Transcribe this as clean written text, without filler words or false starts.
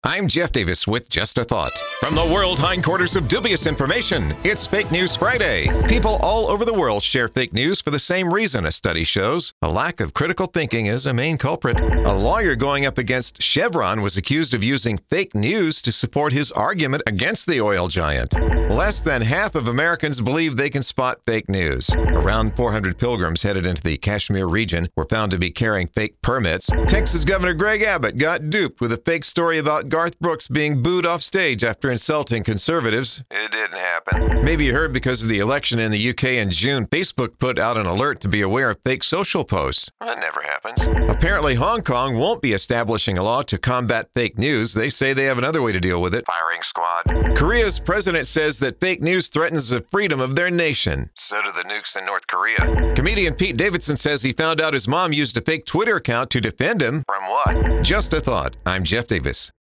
I'm Jeff Davis with Just a Thought. From the world hindquarters of dubious information, it's Fake News Friday. People all over the world share fake news for the same reason, a study shows. A lack of critical thinking is a main culprit. A lawyer going up against Chevron was accused of using fake news to support his argument against the oil giant. Less than half of Americans believe they can spot fake news. Around 400 pilgrims headed into the Kashmir region were found to be carrying fake permits. Texas Governor Greg Abbott got duped with a fake story about Garth Brooks being booed off stage after insulting conservatives. It didn't happen. Maybe you heard because of the election in the UK in June, Facebook put out an alert to be aware of fake social posts. That never happens. Apparently, Hong Kong won't be establishing a law to combat fake news. They say they have another way to deal with it. Firing squad. Korea's president says that fake news threatens the freedom of their nation. So do the nukes in North Korea. Comedian Pete Davidson says he found out his mom used a fake Twitter account to defend him. From what? Just a Thought. I'm Jeff Davis.